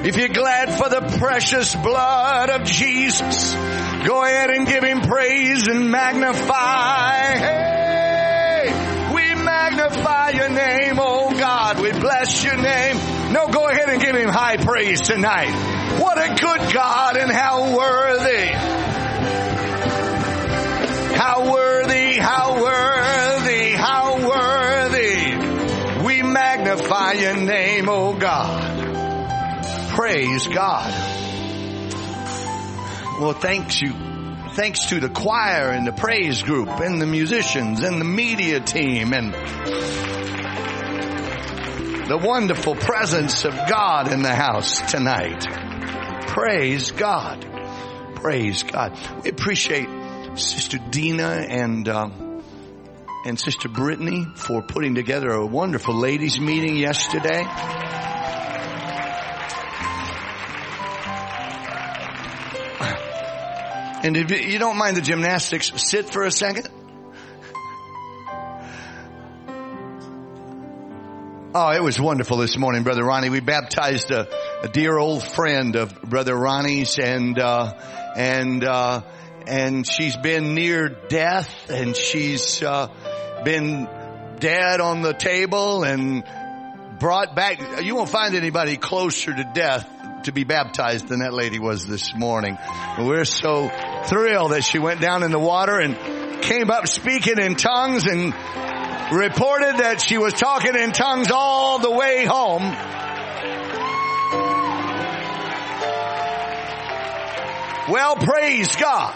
If you're glad for the precious blood of Jesus, go ahead and give him praise and magnify. Hey, we magnify your name, oh God. We bless your name. No, go ahead and give him high praise tonight. What a good God, and how worthy. How worthy, how worthy, how worthy. We magnify your name, oh God. Praise God. Well, thanks to the choir and the praise group and the musicians and the media team and the wonderful presence of God in the house tonight. Praise God. Praise God. We appreciate Sister Dina and Sister Brittany for putting together a wonderful ladies' meeting yesterday. And if you don't mind the gymnastics, sit for a second. Oh, it was wonderful this morning, Brother Ronnie. We baptized a dear old friend of Brother Ronnie's, and she's been near death, and she's been dead on the table and brought back. You won't find anybody closer to death to be baptized than that lady was this morning. We're so thrilled that she went down in the water and came up speaking in tongues and reported that she was talking in tongues all the way home. Well, praise God.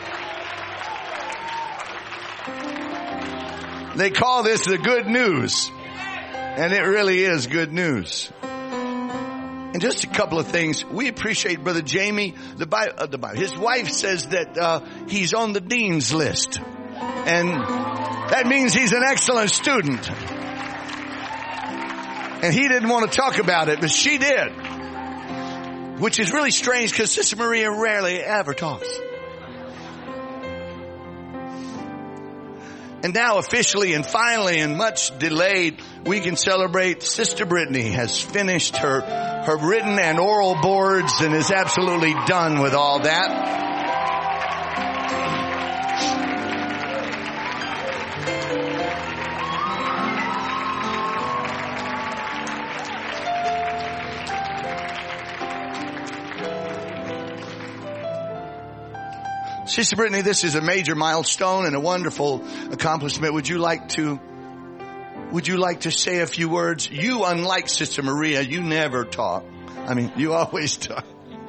They call this the good news. And it really is good news. And just a couple of things. We appreciate Brother Jamie. His wife says that he's on the dean's list. And that means he's an excellent student. And he didn't want to talk about it, but she did. Which is really strange because Sister Maria rarely ever talks. And now officially and finally and much delayed, we can celebrate Sister Brittany has finished her written and oral boards and is absolutely done with all that. Sister Brittany, this is a major milestone and a wonderful accomplishment. Would you like to say a few words? You, unlike Sister Maria, you never talk. I mean, you always talk.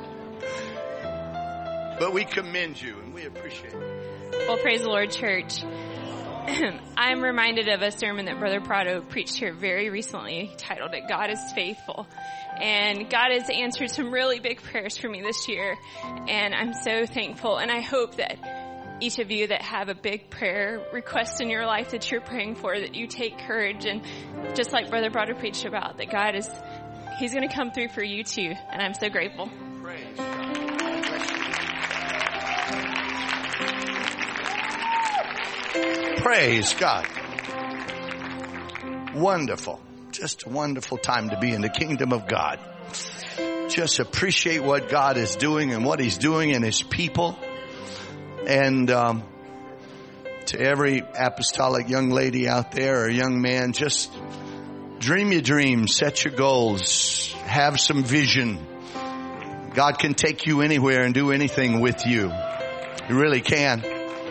But we commend you and we appreciate it. Well, praise the Lord, church. I'm reminded of a sermon that Brother Prado preached here very recently, titled it, God is Faithful. And God has answered some really big prayers for me this year. And I'm so thankful. And I hope that each of you that have a big prayer request in your life that you're praying for, that you take courage. And just like Brother Prado preached about, that God He's going to come through for you too. And I'm so grateful. Praise God. Praise God. Wonderful. Just a wonderful time to be in the kingdom of God. Just appreciate what God is doing and what He's doing in His people. And to every apostolic young lady out there or young man, just dream your dreams, set your goals, have some vision. God can take you anywhere and do anything with you. He really can.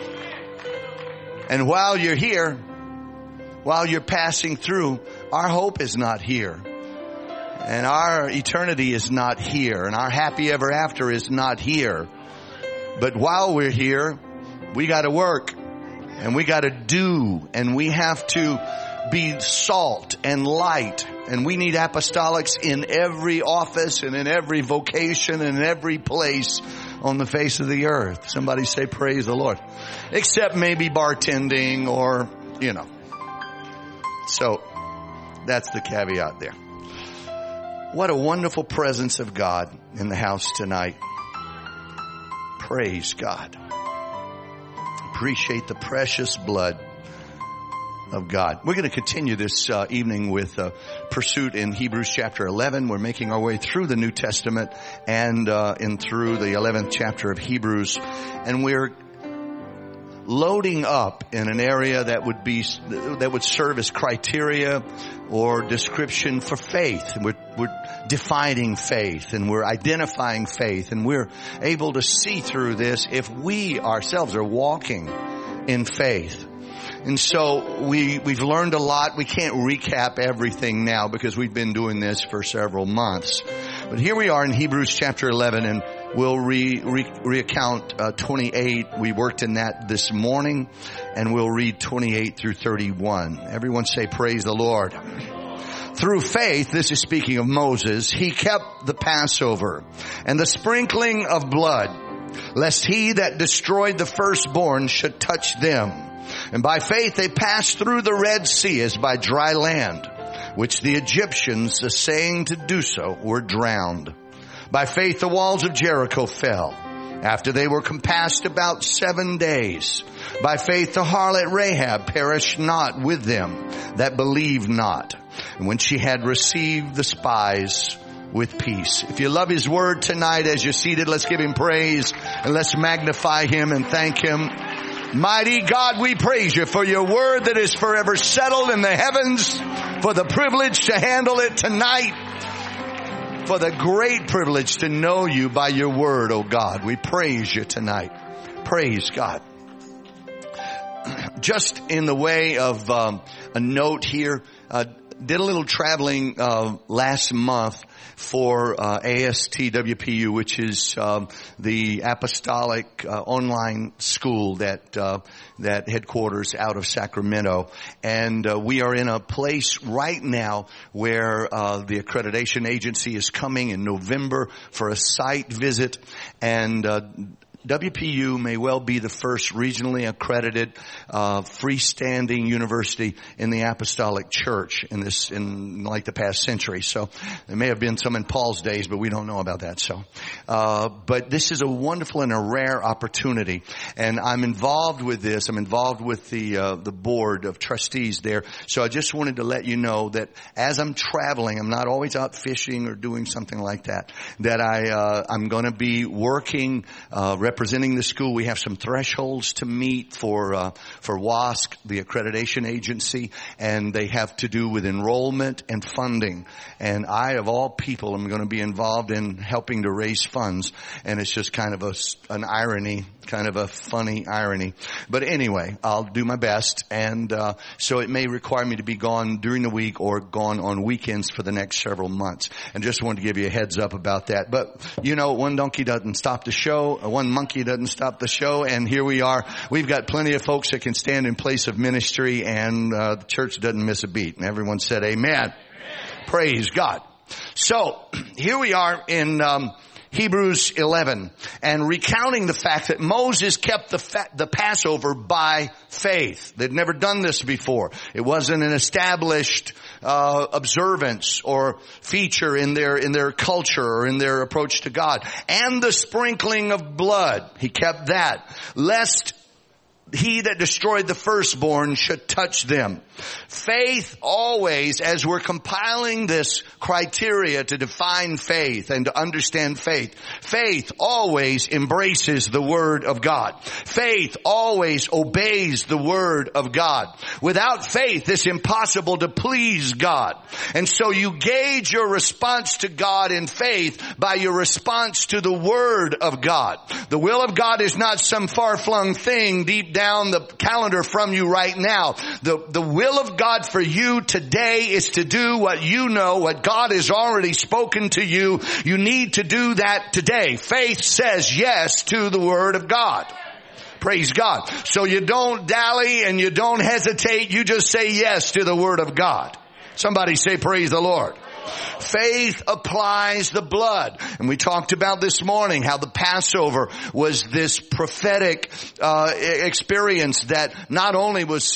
And while you're here, while you're passing through, our hope is not here. And our eternity is not here. And our happy ever after is not here. But while we're here, we got to work. And we got to do. And we have to be salt and light. And we need apostolics in every office and in every vocation and in every place on the face of the earth. Somebody say praise the Lord. Except maybe bartending or, So that's the caveat there. What a wonderful presence of God in the house tonight. Praise God. Appreciate the precious blood of God. We're going to continue this evening with pursuit in Hebrews chapter 11. We're making our way through the New Testament and through the 11th chapter of Hebrews, and we're loading up in an area that would serve as criteria or description for faith. We're defining faith, and we're identifying faith, and we're able to see through this if we ourselves are walking in faith. And so we've learned a lot. We can't recap everything now because we've been doing this for several months. But here we are in Hebrews chapter 11, and we'll recount 28. We worked in that this morning, and we'll read 28 through 31. Everyone say, praise the Lord. Through faith, this is speaking of Moses, he kept the Passover and the sprinkling of blood, lest he that destroyed the firstborn should touch them. And by faith they passed through the Red Sea as by dry land, which the Egyptians, essaying to do so, were drowned. By faith the walls of Jericho fell, after they were compassed about 7 days. By faith the harlot Rahab perished not with them that believed not, and when she had received the spies with peace. If you love his word tonight as you're seated, let's give him praise and let's magnify him and thank him. Mighty God, we praise you for your word that is forever settled in the heavens, for the privilege to handle it tonight, for the great privilege to know you by your word, oh God. We praise you tonight. Praise God. Just in the way of a note here, did a little traveling last month for ASTWPU, which is the apostolic online school that headquarters out of Sacramento. And we are in a place right now where the accreditation agency is coming in November for a site visit, and WPU may well be the first regionally accredited freestanding university in the apostolic church in like the past century. So there may have been some in Paul's days, but we don't know about that. So, but this is a wonderful and a rare opportunity, and I'm involved with this. I'm involved with the board of trustees there. So I just wanted to let you know that as I'm traveling, I'm not always out fishing or doing something like that. That I'm going to be working representing the school. We have some thresholds to meet for WASC, the accreditation agency, and they have to do with enrollment and funding. And I, of all people, am going to be involved in helping to raise funds. And it's just kind of an irony, kind of a funny irony. But anyway, I'll do my best. And so it may require me to be gone during the week or gone on weekends for the next several months. And just wanted to give you a heads up about that. But, you know, one donkey doesn't stop the show. One monkey doesn't stop the show. And here we are. We've got plenty of folks that can stand in place of ministry, and the church doesn't miss a beat. And everyone said amen. Amen. Praise God. So here we are in Hebrews 11, and recounting the fact that Moses kept the Passover by faith. They'd never done this before. It wasn't an established observance or feature in their culture or in their approach to God. And the sprinkling of blood, he kept that, lest he that destroyed the firstborn should touch them. Faith always, as we're compiling this criteria to define faith and to understand faith, faith always embraces the Word of God. Faith always obeys the Word of God. Without faith, it's impossible to please God. And so you gauge your response to God in faith by your response to the Word of God. The will of God is not some far-flung thing deep down the calendar from you right now. The will of God for you today is to do what you know, what God has already spoken to you. You need to do that today. Faith says yes to the Word of God. Praise God. So you don't dally and you don't hesitate. You just say yes to the Word of God. Somebody say praise the Lord. Faith applies the blood. And we talked about this morning how the Passover was this prophetic experience that not only was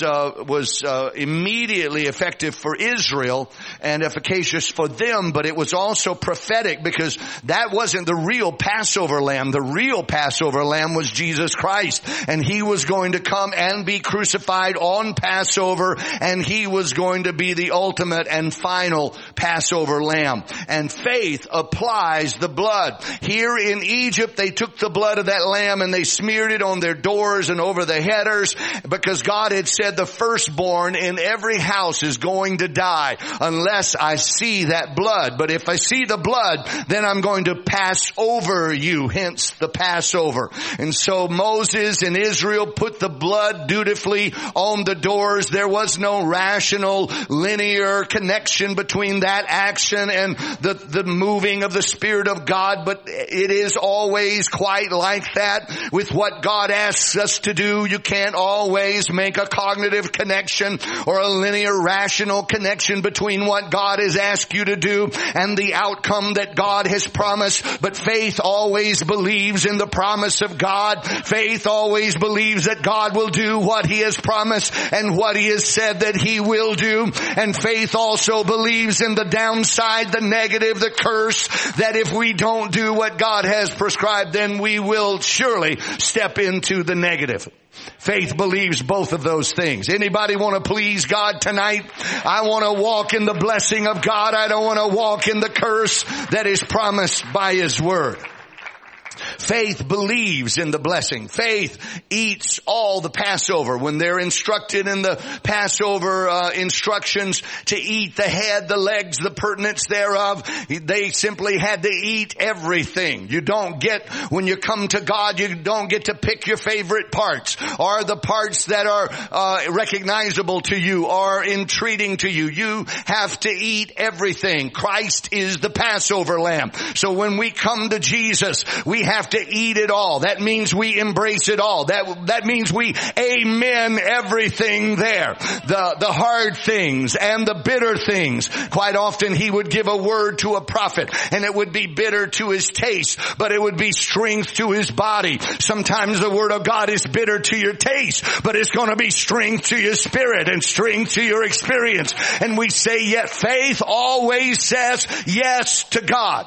immediately effective for Israel and efficacious for them, but it was also prophetic because that wasn't the real Passover lamb. The real Passover lamb was Jesus Christ, and he was going to come and be crucified on Passover, and he was going to be the ultimate and final Passover lamb. And faith applies the blood. Here in Egypt, they took the blood of that lamb and they smeared it on their doors and over the headers because God had said the firstborn in every house is going to die unless I see that blood. But if I see the blood, then I'm going to pass over you, hence the Passover. And so Moses and Israel put the blood dutifully on the doors. There was no rational, linear connection between that action and the moving of the Spirit of God, but it is always quite like that with what God asks us to do. You can't always make a cognitive connection or a linear, rational connection between what God has asked you to do and the outcome that God has promised, but faith always believes in the promise of God. Faith always believes that God will do what he has promised and what he has said that he will do. And faith also believes in the downside, the negative, the curse, that if we don't do what God has prescribed, then we will surely step into the negative. Faith believes both of those things. Anybody want to please God tonight? I want to walk in the blessing of God. I don't want to walk in the curse that is promised by his word. Faith believes in the blessing. Faith eats all the Passover. When they're instructed in the Passover instructions to eat the head, the legs, the pertinence thereof, they simply had to eat everything. You don't get, when you come to God, you don't get to pick your favorite parts or the parts that are recognizable to you or entreating to you. You have to eat everything. Christ is the Passover lamb. So when we come to Jesus, we have to eat it all. That means we embrace it all. That means we amen everything there. The hard things and the bitter things. Quite often he would give a word to a prophet and it would be bitter to his taste, but it would be strength to his body. Sometimes the word of God is bitter to your taste, but it's going to be strength to your spirit and strength to your experience. And we say, yet faith always says yes to God.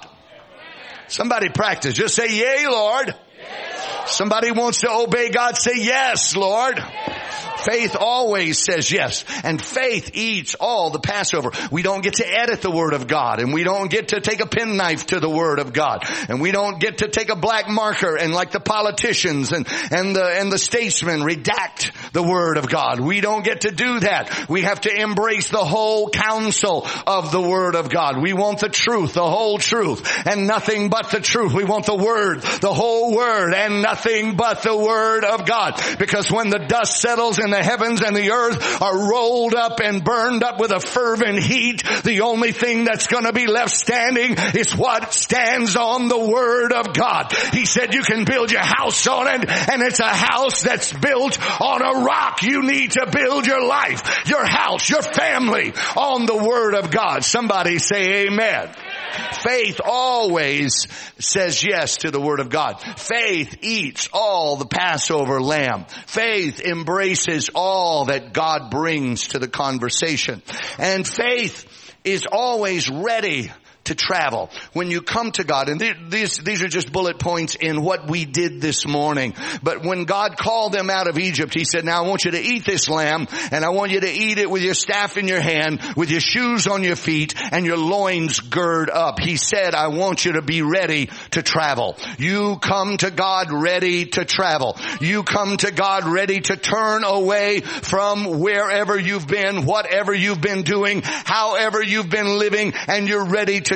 Somebody practice. Just say, yea, Lord. Yes. Somebody wants to obey God. Say, yes, Lord. Yes. Faith always says yes. And faith eats all the Passover. We don't get to edit the Word of God. And we don't get to take a penknife to the Word of God. And we don't get to take a black marker and like the politicians and the statesmen redact the Word of God. We don't get to do that. We have to embrace the whole counsel of the Word of God. We want the truth, the whole truth, and nothing but the truth. We want the Word, the whole Word, and nothing but the Word of God. Because when the dust settles and the heavens and the earth are rolled up and burned up with a fervent heat, the only thing that's going to be left standing is what stands on the Word of God. He said you can build your house on it, and it's a house that's built on a rock. You need to build your life, your house, your family on the Word of God. Somebody say amen. Faith always says yes to the Word of God. Faith eats all the Passover lamb. Faith embraces all that God brings to the conversation. And faith is always ready to travel. When you come to God, and these are just bullet points in what we did this morning. But when God called them out of Egypt, he said, now I want you to eat this lamb, and I want you to eat it with your staff in your hand, with your shoes on your feet, and your loins gird up. He said, I want you to be ready to travel. You come to God ready to travel. You come to God ready to turn away from wherever you've been, whatever you've been doing, however you've been living, and you're ready to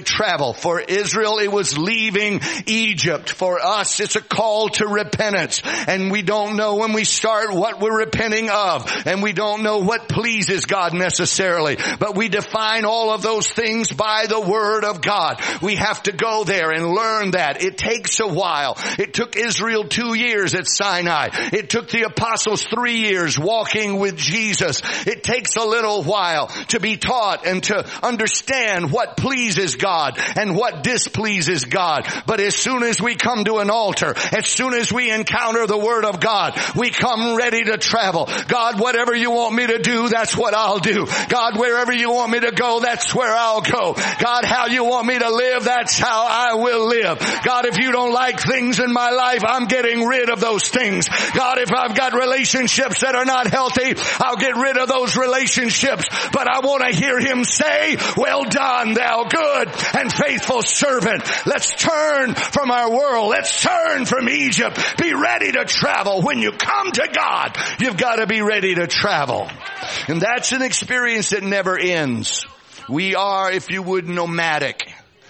to travel. For Israel, it was leaving Egypt. For us, it's a call to repentance. And we don't know when we start what we're repenting of. And we don't know what pleases God necessarily. But we define all of those things by the Word of God. We have to go there and learn that. It takes a while. It took Israel 2 years at Sinai. It took the apostles 3 years walking with Jesus. It takes a little while to be taught and to understand what pleases God and what displeases God. But as soon as we come to an altar, as soon as we encounter the Word of God, we come ready to travel. God, whatever you want me to do, that's what I'll do. God, wherever you want me to go, that's where I'll go. God, how you want me to live, that's how I will live. God, if you don't like things in my life, I'm getting rid of those things. God, if I've got relationships that are not healthy, I'll get rid of those relationships. But I want to hear Him say, well done, thou good and faithful servant. Let's turn from our world. Let's turn from Egypt. Be ready to travel. When you come to God, you've got to be ready to travel. And that's an experience that never ends. We are, if you would, nomadic.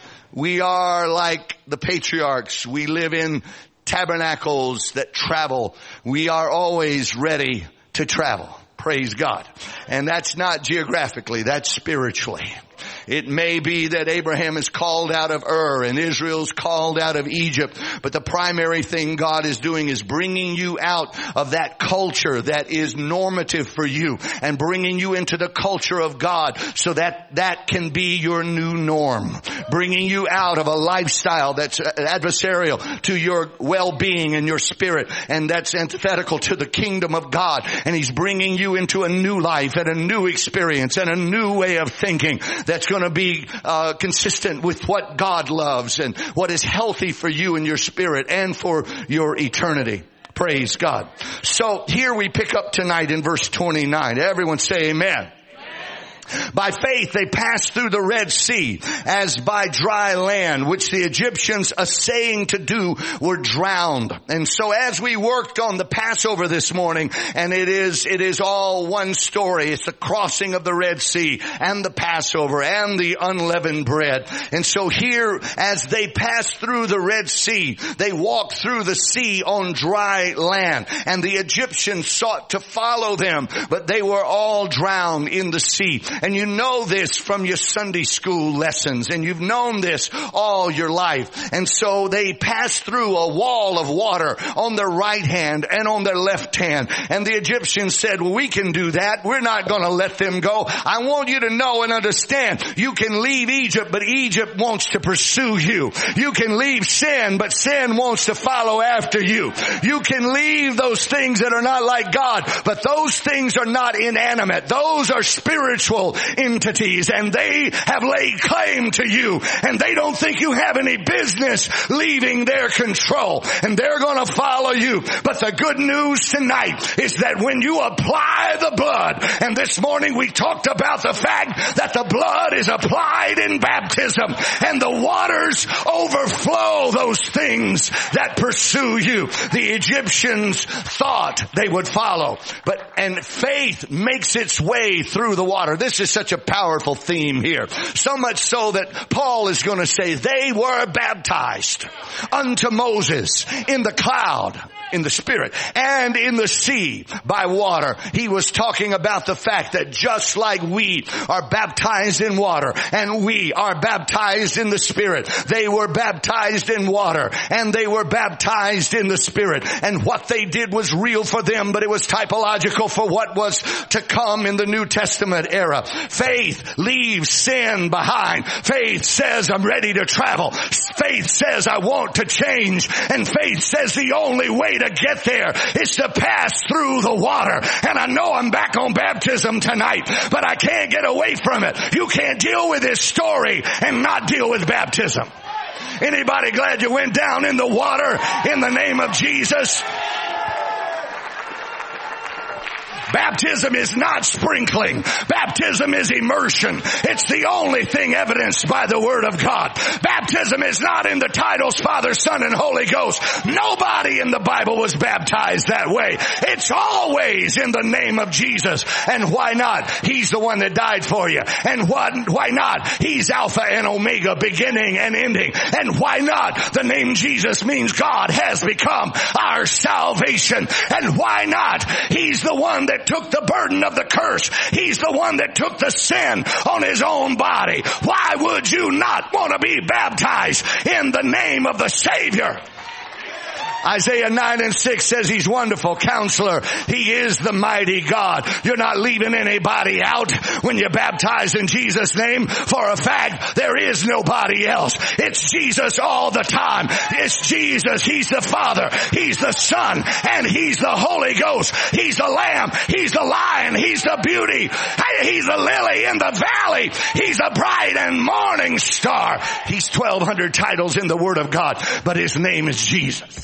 We are like the patriarchs. We live in tabernacles that travel. We are always ready to travel. Praise God. And that's not geographically, that's spiritually. It may be that Abraham is called out of Ur and Israel's called out of Egypt, but the primary thing God is doing is bringing you out of that culture that is normative for you and bringing you into the culture of God so that that can be your new norm. Bringing you out of a lifestyle that's adversarial to your well-being and your spirit, and that's antithetical to the kingdom of God. And He's bringing you into a new life and a new experience and a new way of thinking that's going to be consistent with what God loves and what is healthy for you and your spirit and for your eternity. Praise God. So here we pick up tonight in verse 29. Everyone say amen. By faith they passed through the Red Sea as by dry land, which the Egyptians essaying to do were drowned. And so as we worked on the Passover this morning, and it is all one story. It's the crossing of the Red Sea and the Passover and the unleavened bread. And so here, as they passed through the Red Sea, they walked through the sea on dry land. And the Egyptians sought to follow them, but they were all drowned in the sea. And you know this from your Sunday school lessons, and you've known this all your life. And so they passed through a wall of water on their right hand and on their left hand. And the Egyptians said, well, we can do that. We're not going to let them go. I want you to know and understand, you can leave Egypt, but Egypt wants to pursue you. You can leave sin, but sin wants to follow after you. You can leave those things that are not like God, but those things are not inanimate. Those are spiritual entities, and they have laid claim to you, and they don't think you have any business leaving their control, and they're going to follow you. But the good news tonight is that when you apply the blood, and this morning we talked about the fact that the blood is applied in baptism, and the waters overflow those things that pursue you. The Egyptians thought they would follow, and faith makes its way through the water. This is such a powerful theme here. So much so that Paul is going to say they were baptized unto Moses in the cloud, in the Spirit, and in the sea by water. He was talking about the fact that just like we are baptized in water and we are baptized in the Spirit, they were baptized in water and they were baptized in the Spirit. And what they did was real for them, but it was typological for what was to come in the New Testament era. Faith leaves sin behind. Faith says, I'm ready to travel. Faith says, I want to change. And faith says the only way to get there is to pass through the water. And I know I'm back on baptism tonight, but I can't get away from it. You can't deal with this story and not deal with baptism. Anybody glad you went down in the water in the name of Jesus? Baptism is not sprinkling. Baptism is immersion. It's the only thing evidenced by the Word of God. Baptism is not in the titles Father, Son, and Holy Ghost. Nobody in the Bible was baptized that way. It's always in the name of Jesus. And why not? He's the one that died for you. And why not? He's Alpha and Omega, beginning and ending. And why not? The name Jesus means God has become our salvation. And why not? He's the one that took the burden of the curse. He's the one that took the sin on his own body. Why would you not want to be baptized in the name of the Savior? Isaiah 9:6 says he's wonderful counselor. He is the mighty God. You're not leaving anybody out when you're baptized in Jesus' name. For a fact, there is nobody else. It's Jesus all the time. It's Jesus. He's the Father. He's the Son. And He's the Holy Ghost. He's the Lamb. He's the Lion. He's the beauty. He's the lily in the valley. He's a bright and morning star. He's 1,200 titles in the Word of God, but His name is Jesus.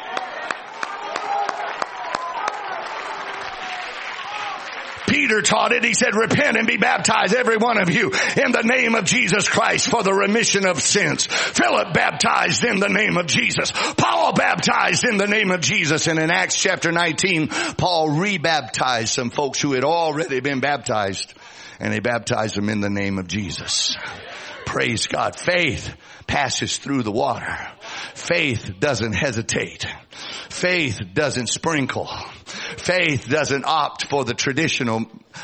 Peter taught it. He said, repent and be baptized, every one of you, in the name of Jesus Christ for the remission of sins. Philip baptized in the name of Jesus. Paul baptized in the name of Jesus. And in Acts chapter 19, Paul rebaptized some folks who had already been baptized. And they baptized them in the name of Jesus. Praise God. Faith passes through the water. Faith doesn't hesitate. Faith doesn't sprinkle. Faith doesn't opt for the traditional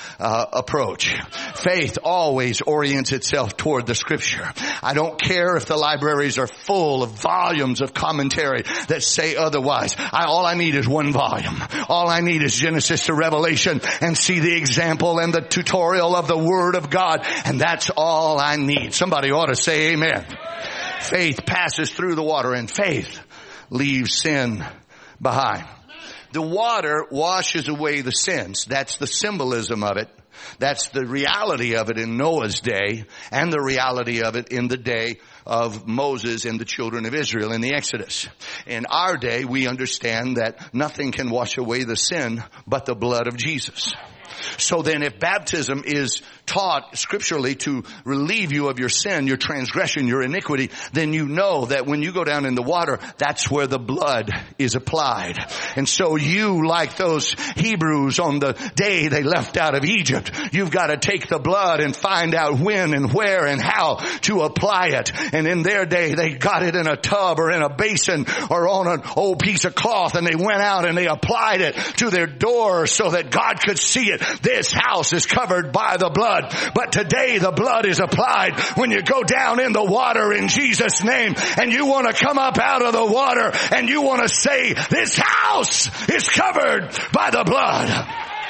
approach. Faith always orients itself toward the Scripture. I don't care if the libraries are full of volumes of commentary that say otherwise. All I need is one volume. All I need is Genesis to Revelation and see the example and the tutorial of the Word of God. And that's all I need. Somebody ought to say amen. Faith passes through the water, and faith leaves sin behind. The water washes away the sins. That's the symbolism of it. That's the reality of it in Noah's day, and the reality of it in the day of Moses and the children of Israel in the Exodus. In our day, we understand that nothing can wash away the sin but the blood of Jesus. So then if baptism is taught scripturally to relieve you of your sin, your transgression, your iniquity, then you know that when you go down in the water, that's where the blood is applied. And so you, like those Hebrews on the day they left out of Egypt, you've got to take the blood and find out when and where and how to apply it. And in their day, they got it in a tub or in a basin or on an old piece of cloth, and they went out and they applied it to their door so that God could see it. This house is covered by the blood. But today the blood is applied when you go down in the water in Jesus' name, and you want to come up out of the water and you want to say, this house is covered by the blood.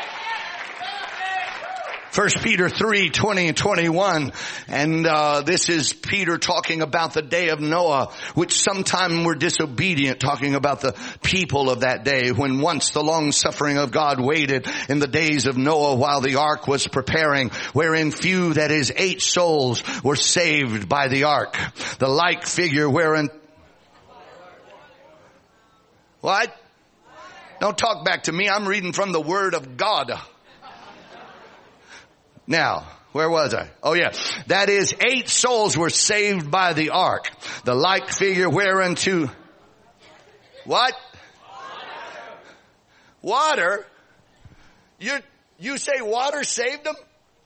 1 Peter 3:20 and 21. And this is Peter talking about the day of Noah, which sometime were disobedient, talking about the people of that day, when once the long suffering of God waited in the days of Noah while the ark was preparing, wherein few, that is 8 souls, were saved by the ark. The like figure wherein... What? Don't talk back to me. I'm reading from the Word of God. Now, where was I? Oh yeah. That is 8 souls were saved by the ark. The like figure whereunto... What? Water? You say water saved them?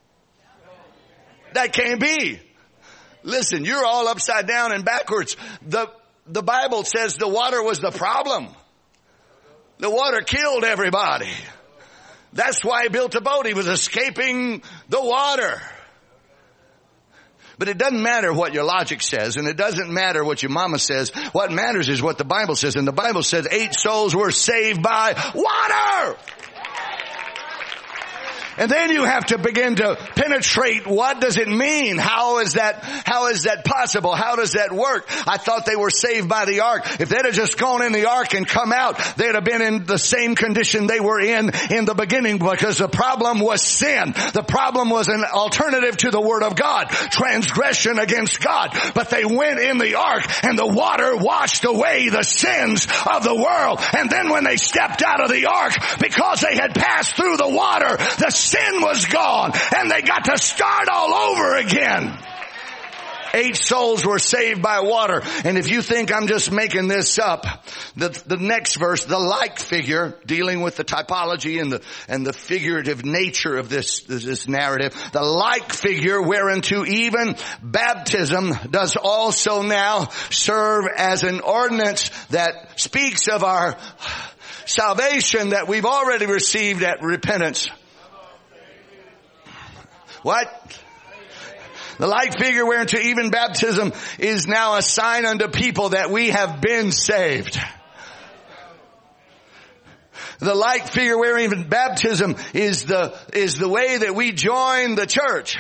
That can't be. Listen, you're all upside down and backwards. The Bible says the water was the problem. The water killed everybody. That's why he built a boat. He was escaping the water. But it doesn't matter what your logic says, and it doesn't matter what your mama says. What matters is what the Bible says. And the Bible says 8 souls were saved by water. And then you have to begin to penetrate, what does it mean? How is that possible? How does that work? I thought they were saved by the ark. If they'd have just gone in the ark and come out, they'd have been in the same condition they were in the beginning, because the problem was sin. The problem was an alternative to the Word of God, transgression against God. But they went in the ark and the water washed away the sins of the world. And then when they stepped out of the ark, because they had passed through the water, the sin was gone, and they got to start all over again. 8 souls were saved by water. And if you think I'm just making this up, the next verse, the like figure, dealing with the typology and the figurative nature of this narrative, the like figure whereunto even baptism does also now serve as an ordinance that speaks of our salvation that we've already received at repentance. What? The like figure whereunto even baptism is now a sign unto people that we have been saved. The like figure where even baptism is the way that we join the church.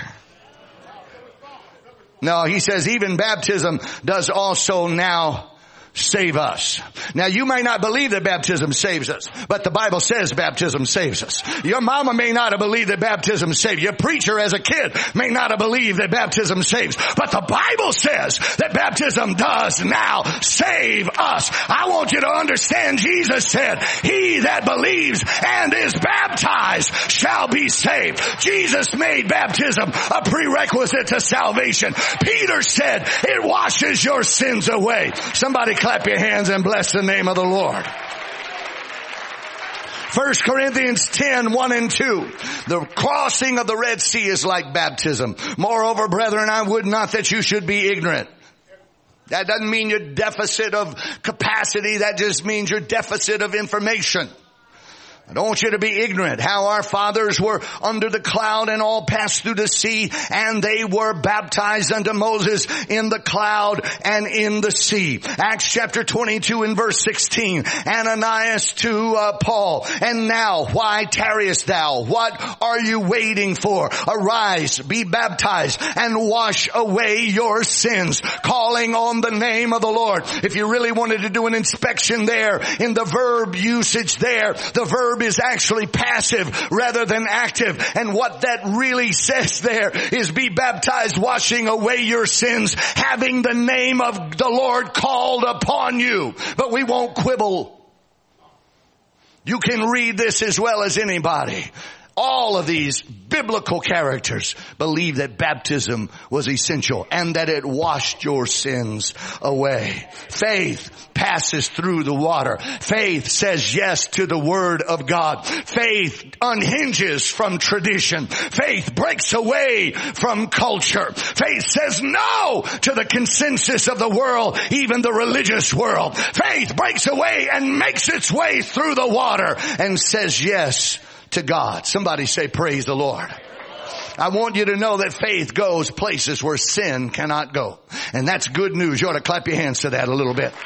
No, he says even baptism does also now save us. Now you may not believe that baptism saves us, but the Bible says baptism saves us. Your mama may not have believed that baptism saves. Your preacher as a kid may not have believed that baptism saves, but the Bible says that baptism does now save us. I want you to understand, Jesus said, he that believes and is baptized shall be saved. Jesus made baptism a prerequisite to salvation. Peter said it washes your sins away. Somebody clap your hands and bless the name of the Lord. 1 Corinthians 10, 1 and 2. The crossing of the Red Sea is like baptism. Moreover, brethren, I would not that you should be ignorant. That doesn't mean your deficit of capacity. That just means your deficit of information. I don't want you to be ignorant how our fathers were under the cloud and all passed through the sea, and they were baptized unto Moses in the cloud and in the sea. Acts chapter 22 and verse 16. Ananias to Paul. And now, why tarriest thou? What are you waiting for? Arise, be baptized, and wash away your sins, calling on the name of the Lord. If you really wanted to do an inspection there in the verb usage there, the verb is actually passive rather than active. And what that really says there is be baptized, washing away your sins, having the name of the Lord called upon you. But we won't quibble. You can read this as well as anybody. All of these biblical characters believe that baptism was essential and that it washed your sins away. Faith passes through the water. Faith says yes to the Word of God. Faith unhinges from tradition. Faith breaks away from culture. Faith says no to the consensus of the world, even the religious world. Faith breaks away and makes its way through the water and says yes to God. Somebody say praise the Lord. I want you to know that faith goes places where sin cannot go. And that's good news. You ought to clap your hands to that a little bit.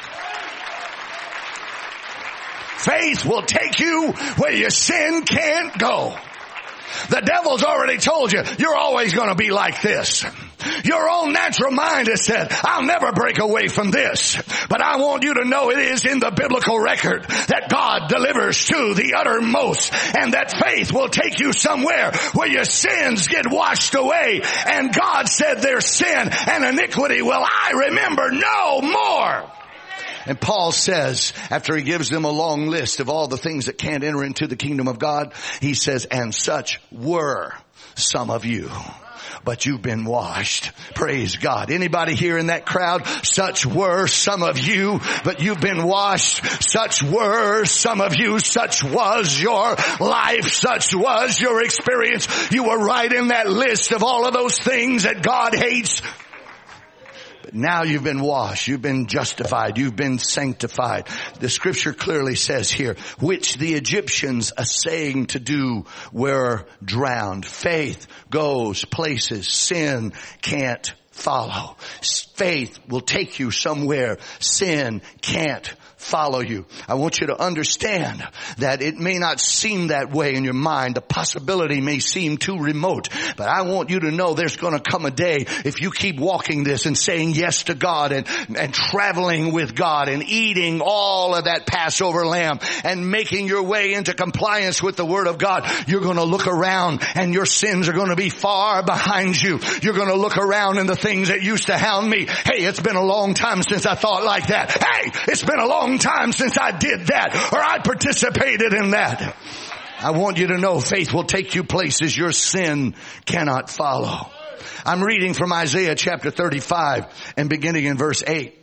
Faith will take you where your sin can't go. The devil's already told you, you're always going to be like this. Your own natural mind has said, I'll never break away from this. But I want you to know it is in the biblical record that God delivers to the uttermost, and that faith will take you somewhere where your sins get washed away. And God said their sin and iniquity will I remember no more. And Paul says, after he gives them a long list of all the things that can't enter into the kingdom of God, he says, and such were some of you, but you've been washed. Praise God. Anybody here in that crowd? Such were some of you, but you've been washed. Such were some of you. Such was your life. Such was your experience. You were right in that list of all of those things that God hates. Now you've been washed, you've been justified, you've been sanctified. The scripture clearly says here, which the Egyptians essaying to do were drowned. Faith goes places sin can't follow. Faith will take you somewhere sin can't follow you. I want you to understand that it may not seem that way in your mind. The possibility may seem too remote, but I want you to know there's going to come a day if you keep walking this and saying yes to God and traveling with God and eating all of that Passover lamb and making your way into compliance with the Word of God. You're going to look around and your sins are going to be far behind you. You're going to look around and the things that used to hound me. Hey, it's been a long time since I thought like that. Hey, it's been a long time since I did that or I participated in that. I want you to know faith will take you places your sin cannot follow. I'm reading from Isaiah chapter 35 and beginning in verse 8.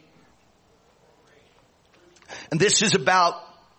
And this is about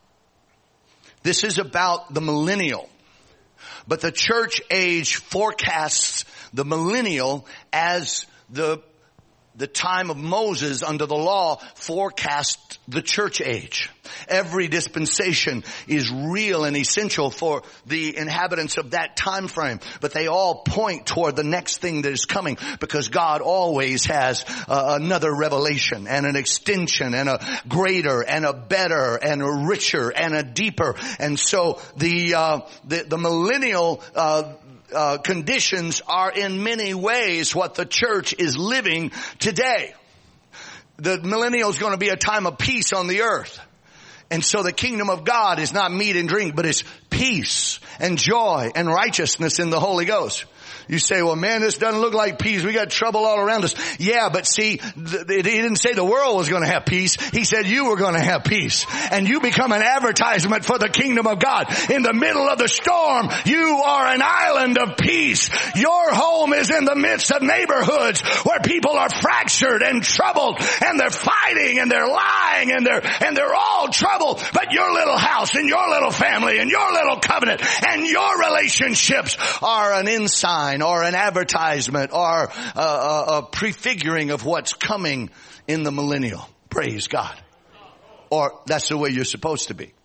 the millennial. But the church age forecasts the millennial as the time of Moses under the law forecast the church age. Every dispensation is real and essential for the inhabitants of that time frame, but they all point toward the next thing that is coming because God always has another revelation and an extension and a greater and a better and a richer and a deeper. And so the millennial conditions are in many ways what the church is living today. The millennial is going to be a time of peace on the earth. And so the kingdom of God is not meat and drink, but it's peace and joy and righteousness in the Holy Ghost. You say, well, man, this doesn't look like peace. We got trouble all around us. Yeah, but see, he didn't say the world was going to have peace. He said you were going to have peace. And you become an advertisement for the kingdom of God. In the middle of the storm, you are an island of peace. Your home is in the midst of neighborhoods where people are fractured and troubled and they're fighting and they're lying and they're all troubled. But your little house and your little family and your little covenant and your relationships are an ensign or an advertisement or a prefiguring of what's coming in the millennial. Praise God. Or that's the way you're supposed to be.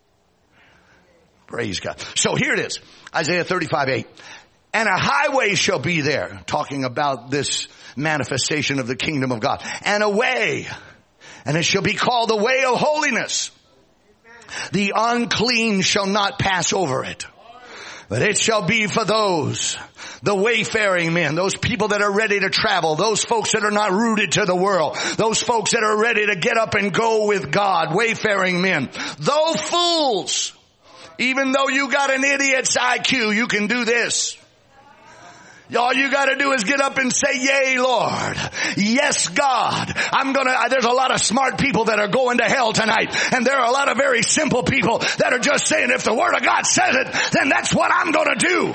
Praise God. So here it is. Isaiah 35:8. And a highway shall be there. Talking about this manifestation of the kingdom of God. And a way. And it shall be called the way of holiness. The unclean shall not pass over it. But it shall be for those, the wayfaring men, those people that are ready to travel, those folks that are not rooted to the world, those folks that are ready to get up and go with God, wayfaring men. Though fools, even though you got an idiot's IQ, you can do this. All you got to do is get up and say, yea, Lord. Yes, God. There's a lot of smart people that are going to hell tonight. And there are a lot of very simple people that are just saying, if the Word of God says it, then that's what I'm going to do.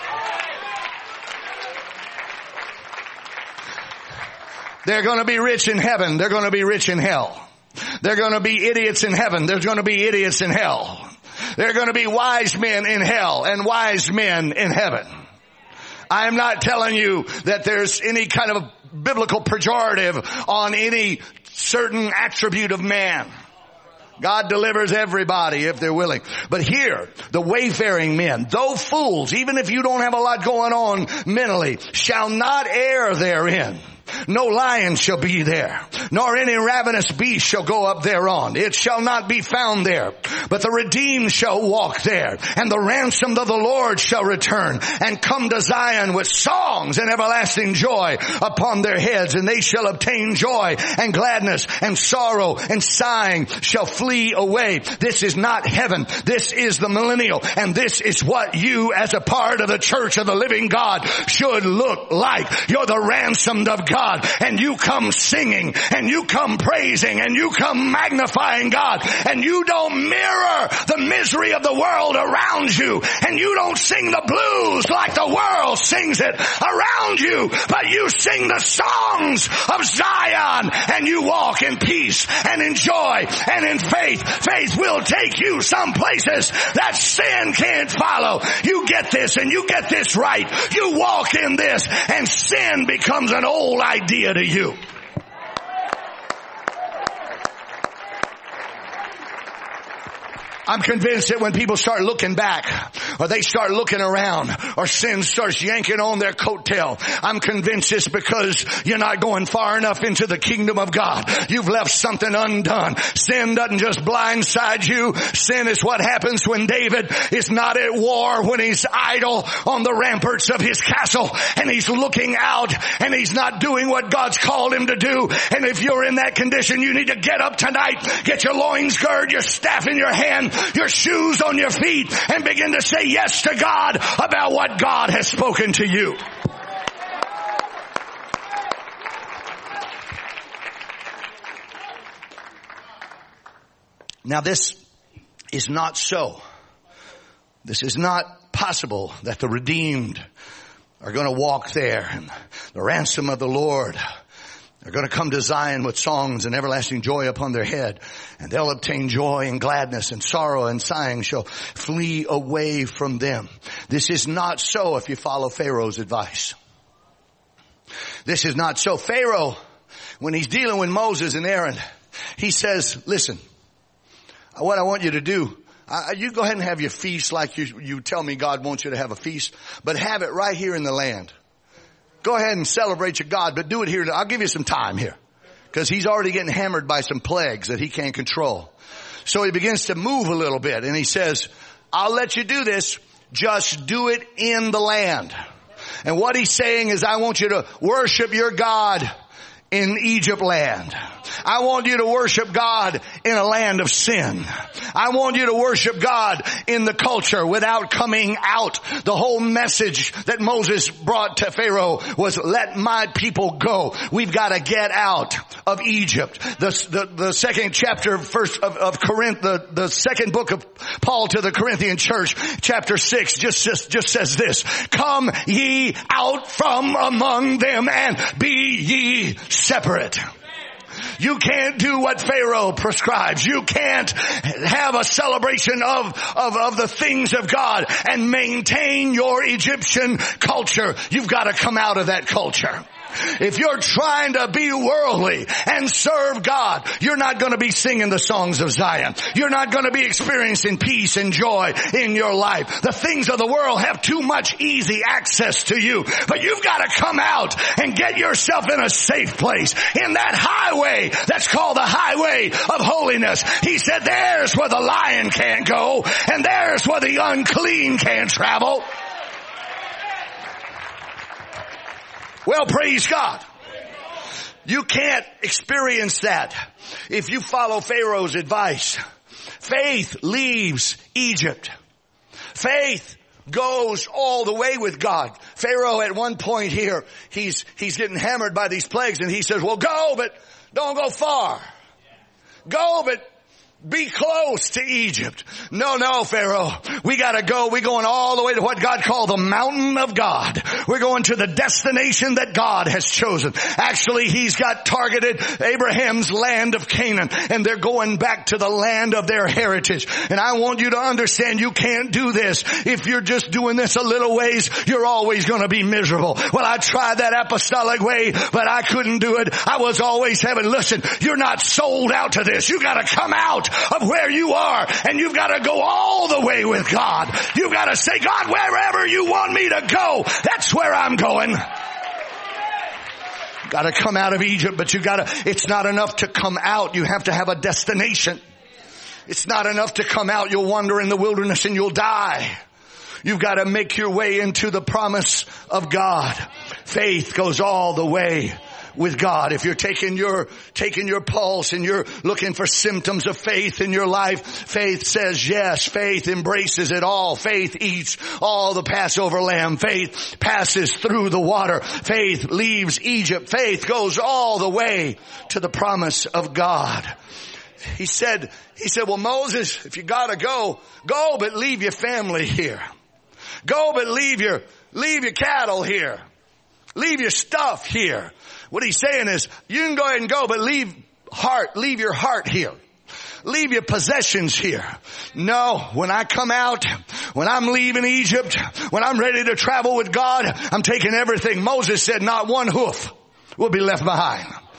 They're going to be rich in heaven. They're going to be rich in hell. They're going to be idiots in heaven. There's going to be idiots in hell. They're going to be wise men in hell and wise men in heaven. I am not telling you that there's any kind of biblical pejorative on any certain attribute of man. God delivers everybody if they're willing. But here, the wayfaring men, though fools, even if you don't have a lot going on mentally, shall not err therein. No lion shall be there, nor any ravenous beast shall go up thereon. It shall not be found there, but the redeemed shall walk there, and the ransomed of the Lord shall return, and come to Zion with songs and everlasting joy upon their heads, and they shall obtain joy and gladness, and sorrow and sighing shall flee away. This is not heaven. This is the millennial, and this is what you as a part of the church of the living God should look like. You're the ransomed of God. And you come singing and you come praising and you come magnifying God, and you don't mirror the misery of the world around you, and you don't sing the blues like the world sings it around you, but you sing the songs of Zion, and you walk in peace and in joy and in faith. Faith will take you some places that sin can't follow. You get this and you get this right. You walk in this and sin becomes an old idea to you. I'm convinced that when people start looking back, or they start looking around, or sin starts yanking on their coattail, I'm convinced it's because you're not going far enough into the kingdom of God. You've left something undone. Sin doesn't just blindside you. Sin is what happens when David is not at war, when he's idle on the ramparts of his castle, and he's looking out, and he's not doing what God's called him to do. And if you're in that condition, you need to get up tonight, get your loins girded, your staff in your hand, your shoes on your feet, and begin to say yes to God about what God has spoken to you. Now this is not so. This is not possible that the redeemed are going to walk there and the ransom of the Lord are going to come to Zion with songs and everlasting joy upon their head, and they'll obtain joy and gladness, and sorrow and sighing shall flee away from them. This is not so if you follow Pharaoh's advice. This is not so. Pharaoh, when he's dealing with Moses and Aaron, he says, listen, what I want you to do, you go ahead and have your feast like you tell me God wants you to have a feast, but have it right here in the land. Go ahead and celebrate your God, but do it here. I'll give you some time here, because he's already getting hammered by some plagues that he can't control. So he begins to move a little bit, and he says, I'll let you do this. Just do it in the land. And what he's saying is, I want you to worship your God in Egypt land. I want you to worship God in a land of sin. I want you to worship God in the culture without coming out. The whole message that Moses brought to Pharaoh was, let my people go. We've got to get out of Egypt. The second chapter of Corinth, the second book of Paul to the Corinthian church, chapter 6, just says this: come ye out from among them and be ye separate. You can't do what Pharaoh prescribes. You can't have a celebration of the things of God and maintain your Egyptian culture. You've got to come out of that culture. If you're trying to be worldly and serve God, you're not going to be singing the songs of Zion. You're not going to be experiencing peace and joy in your life. The things of the world have too much easy access to you. But you've got to come out and get yourself in a safe place. In that highway that's called the highway of holiness. He said, there's where the lion can't go, and there's where the unclean can't travel. Well, praise God. You can't experience that if you follow Pharaoh's advice. Faith leaves Egypt. Faith goes all the way with God. Pharaoh at one point here, he's getting hammered by these plagues, and he says, well, go, but don't go far. Go, but be close to Egypt. No, Pharaoh. We gotta go. We're going all the way to what God called the mountain of God. We're going to the destination that God has chosen. Actually, he's got targeted Abraham's land of Canaan, and they're going back to the land of their heritage. And I want you to understand, you can't do this. If you're just doing this a little ways, you're always going to be miserable. Well, I tried that apostolic way, but I couldn't do it. I was always having, listen, you're not sold out to this. You gotta come out of where you are, and you've got to go all the way with God. You've got to say, God, wherever you want me to go, that's where I'm going. Got to come out of Egypt, but it's not enough to come out. You have to have a destination. It's not enough to come out. You'll wander in the wilderness and you'll die. You've got to make your way into the promise of God. Faith goes all the way with God. If you're taking your pulse and you're looking for symptoms of faith in your life, faith says yes. Faith embraces it all. Faith eats all the Passover lamb. Faith passes through the water. Faith leaves Egypt. Faith goes all the way to the promise of God. He said, well, Moses, if you gotta go, but leave your family here. Go, but leave your cattle here. Leave your stuff here. What he's saying is, you can go ahead and go, but leave your heart here. Leave your possessions here. No, when I come out, when I'm leaving Egypt, when I'm ready to travel with God, I'm taking everything. Moses said not one hoof will be left behind.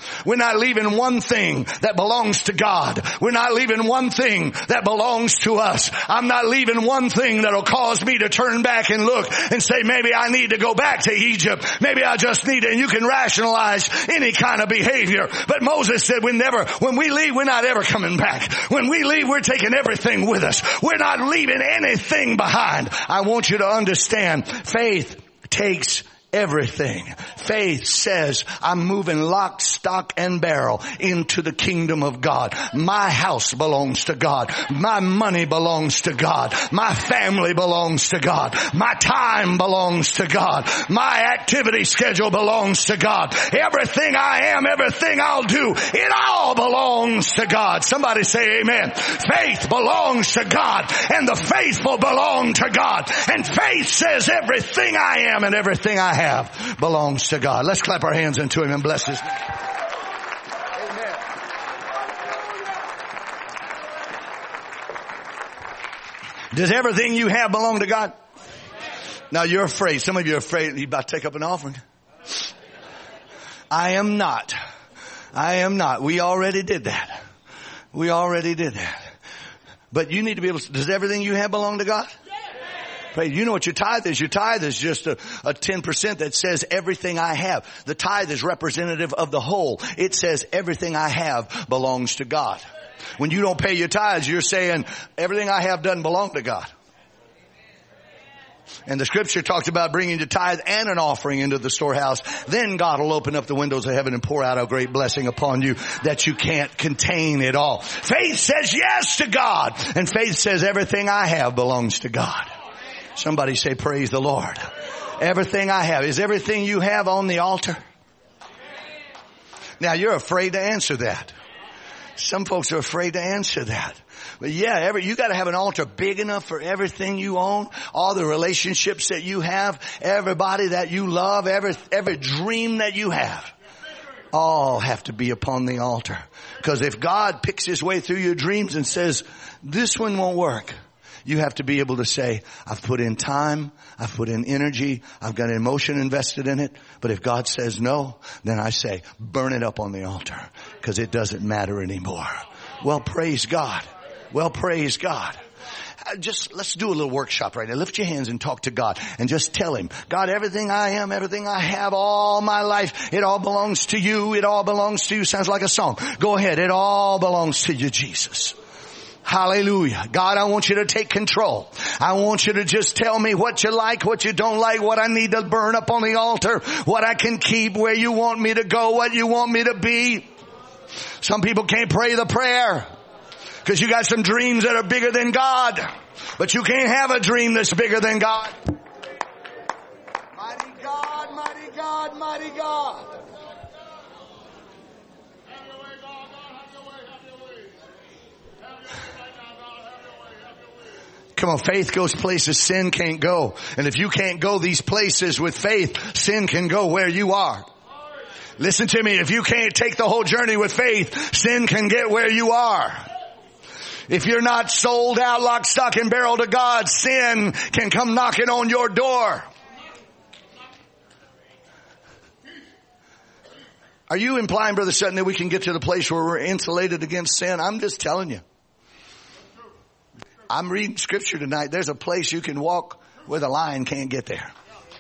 We're not leaving one thing that belongs to God. We're not leaving one thing that belongs to us. I'm not leaving one thing that'll cause me to turn back and look and say, maybe I need to go back to Egypt. Maybe I just need to, and you can rationalize any kind of behavior. But Moses said, when we leave, we're not ever coming back. When we leave, we're taking everything with us. We're not leaving anything behind. I want you to understand, faith takes everything. Faith says, I'm moving lock, stock, and barrel into the kingdom of God. My house belongs to God. My money belongs to God. My family belongs to God. My time belongs to God. My activity schedule belongs to God. Everything I am, everything I'll do, it all belongs to God. Somebody say amen. Faith belongs to God, and the faithful belong to God. And faith says everything I am and everything I have belongs to God. Let's clap our hands into Him and bless His name. Amen. Does everything you have belong to God? Now you're afraid. Some of you are afraid you're about to take up an offering. I am not. I am not. We already did that. We already did that. But you need to be able to, does everything you have belong to God? You know what your tithe is? Your tithe is just a 10% that says everything I have. The tithe is representative of the whole. It says everything I have belongs to God. When you don't pay your tithes, you're saying everything I have doesn't belong to God. And the scripture talks about bringing the tithe and an offering into the storehouse. Then God will open up the windows of heaven and pour out a great blessing upon you that you can't contain it all. Faith says yes to God. And faith says everything I have belongs to God. Somebody say, praise the Lord. Everything I have. Is everything you have on the altar? Now you're afraid to answer that. Some folks are afraid to answer that. But yeah, you got to have an altar big enough for everything you own, all the relationships that you have, everybody that you love, every dream that you have. All have to be upon the altar. Because if God picks His way through your dreams and says, this one won't work, you have to be able to say, I've put in time, I've put in energy, I've got emotion invested in it. But if God says no, then I say, burn it up on the altar, because it doesn't matter anymore. Well, praise God. Well, praise God. Let's do a little workshop right now. Lift your hands and talk to God and just tell Him, God, everything I am, everything I have, all my life, it all belongs to you. It all belongs to you. Sounds like a song. Go ahead. It all belongs to you, Jesus. Hallelujah. God, I want you to take control. I want you to just tell me what you like, what you don't like, what I need to burn up on the altar, what I can keep, where you want me to go, what you want me to be. Some people can't pray the prayer because you got some dreams that are bigger than God. But you can't have a dream that's bigger than God. Mighty God, mighty God, mighty God. Come on, faith goes places sin can't go. And if you can't go these places with faith, sin can go where you are. Listen to me, if you can't take the whole journey with faith, sin can get where you are. If you're not sold out, lock, stock, and barrel to God, sin can come knocking on your door. Are you implying, Brother Sutton, that we can get to the place where we're insulated against sin? I'm just telling you. I'm reading scripture tonight. There's a place you can walk where the lion can't get there.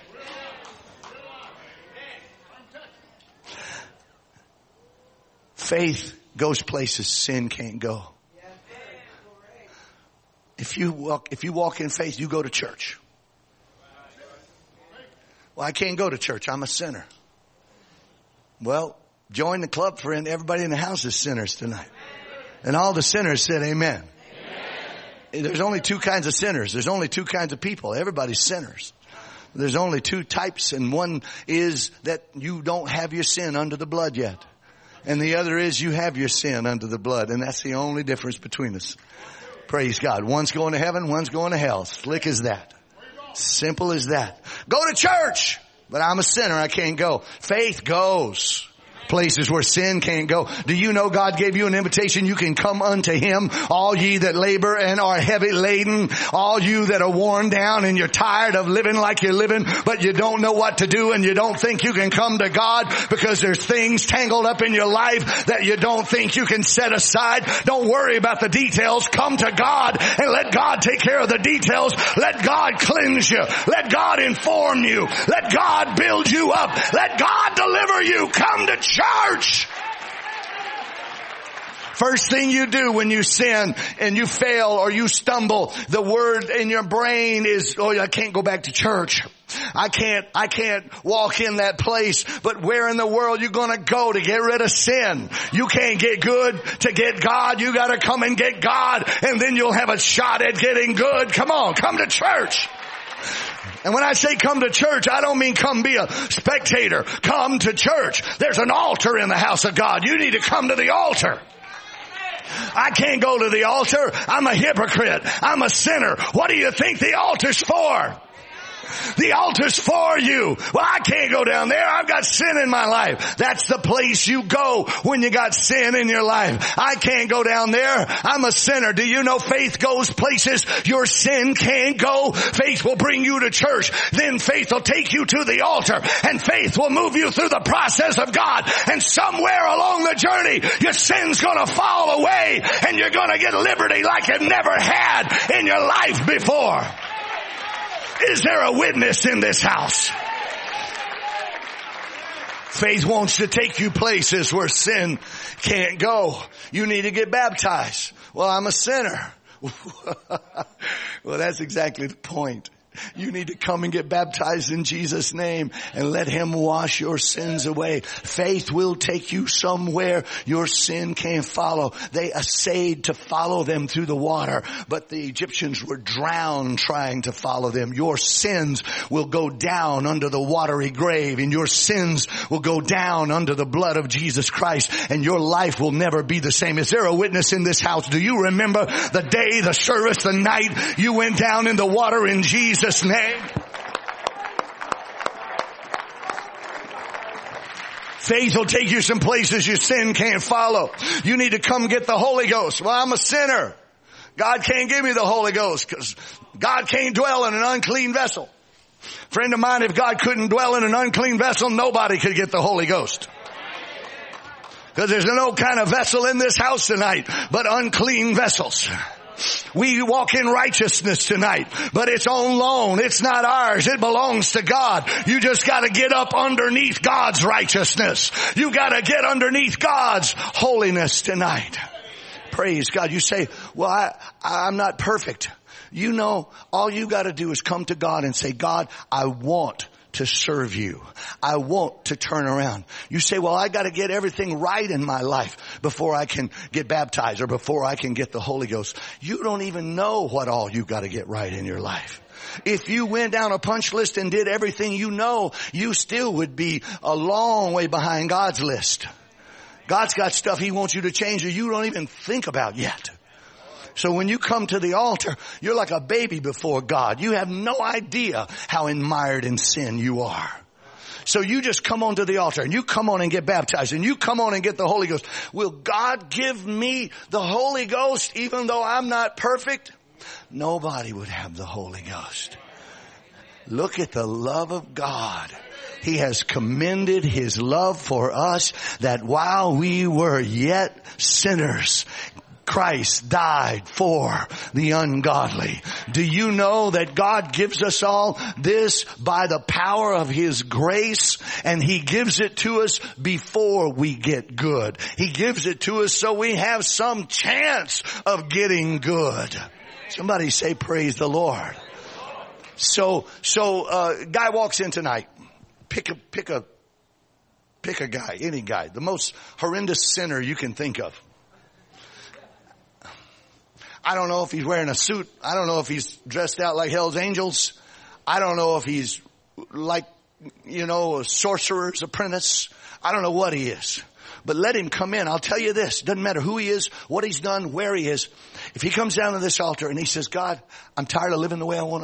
Faith goes places sin can't go. If you walk in faith, you go to church. Well, I can't go to church. I'm a sinner. Well, join the club, friend. Everybody in the house is sinners tonight. And all the sinners said amen. There's only two kinds of sinners. There's only two kinds of people. Everybody's sinners. There's only two types, and one is that you don't have your sin under the blood yet. And the other is you have your sin under the blood, and that's the only difference between us. Praise God. One's going to heaven, one's going to hell. Slick as that. Simple as that. Go to church, but I'm a sinner. I can't go. Faith goes. Places where sin can't go. Do you know God gave you an invitation? You can come unto Him, all ye that labor and are heavy laden, all you that are worn down and you're tired of living like you're living, but you don't know what to do and you don't think you can come to God because there's things tangled up in your life that you don't think you can set aside. Don't worry about the details. Come to God and let God take care of the details. Let God cleanse you. Let God inform you. Let God build you up. Let God deliver you. Come to church. First thing you do when you sin and you fail or you stumble, the word in your brain is, oh, I can't go back to church. I can't walk in that place. But where in the world are you going to go to get rid of sin? You can't get good to get God. You got to come and get God, and then you'll have a shot at getting good. Come on, come to church. And when I say come to church, I don't mean come be a spectator. Come to church. There's an altar in the house of God. You need to come to the altar. I can't go to the altar. I'm a hypocrite. I'm a sinner. What do you think the altar's for? The altar's for you. Well, I can't go down there. I've got sin in my life. That's the place you go when you got sin in your life. I can't go down there. I'm a sinner. Do you know faith goes places your sin can't go? Faith will bring you to church. Then faith will take you to the altar. And faith will move you through the process of God. And somewhere along the journey, your sin's going to fall away. And you're going to get liberty like you've never had in your life before. Is there a witness in this house? Faith wants to take you places where sin can't go. You need to get baptized. Well, I'm a sinner. Well, that's exactly the point. You need to come and get baptized in Jesus' name and let Him wash your sins away. Faith will take you somewhere your sin can't follow. They essayed to follow them through the water, but the Egyptians were drowned trying to follow them. Your sins will go down under the watery grave, and your sins will go down under the blood of Jesus Christ, and your life will never be the same. Is there a witness in this house? Do you remember the day, the service, the night you went down in the water in Jesus' name? Faith will take you some places your sin can't follow. You need to come get the Holy Ghost. Well, I'm a sinner. God can't give me the Holy Ghost because God can't dwell in an unclean vessel. Friend of mine, if God couldn't dwell in an unclean vessel, nobody could get the Holy Ghost. Because there's no kind of vessel in this house tonight but unclean vessels. We walk in righteousness tonight, but it's on loan. It's not ours. It belongs to God. You just got to get up underneath God's righteousness. You got to get underneath God's holiness tonight. Praise God. You say, well, I'm not perfect. You know, all you got to do is come to God and say, God, I want to serve you. I want to turn around. You say, well, I got to get everything right in my life before I can get baptized or before I can get the Holy Ghost. You don't even know what all you got to get right in your life. If you went down a punch list and did everything you know, you still would be a long way behind God's list. God's got stuff He wants you to change that you don't even think about yet. So when you come to the altar, you're like a baby before God. You have no idea how mired in sin you are. So you just come onto the altar and you come on and get baptized and you come on and get the Holy Ghost. Will God give me the Holy Ghost even though I'm not perfect? Nobody would have the Holy Ghost. Look at the love of God. He has commended His love for us that while we were yet sinners, Christ died for the ungodly. Do you know that God gives us all this by the power of His grace, and He gives it to us before we get good. He gives it to us so we have some chance of getting good. Somebody say praise the Lord. So guy walks in tonight. Pick a guy, any guy, the most horrendous sinner you can think of. I don't know if he's wearing a suit. I don't know if he's dressed out like Hell's Angels. I don't know if he's like, a sorcerer's apprentice. I don't know what he is. But let him come in. I'll tell you this. Doesn't matter who he is, what he's done, where he is. If he comes down to this altar and he says, God, I'm tired of living the way I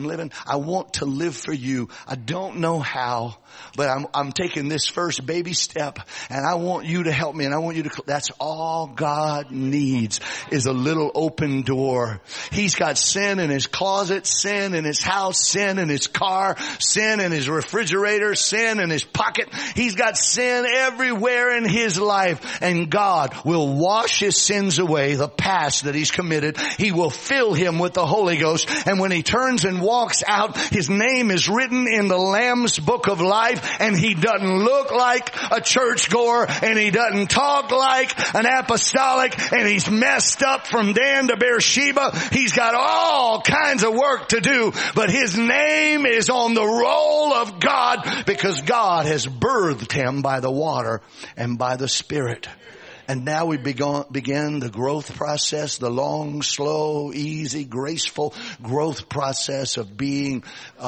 want to live for you. I don't know how, but I'm taking this first baby step and I want you to help me and I want you to, that's all God needs is a little open door. He's got sin in his closet, sin in his house, sin in his car, sin in his refrigerator, sin in his pocket. He's got sin everywhere in his life, and God will wash his sins away, the past that he's committed. He will fill him with the Holy Ghost, and when he turns and walks out, his name is written in the Lamb's book of life, and he doesn't look like a churchgoer, and he doesn't talk like an apostolic, and he's messed up from Dan to Beersheba. He's got all kinds of work to do, but his name is on the roll of God because God has birthed him by the water and by the Spirit. And now we begin the growth process, the long, slow, easy, graceful growth process of being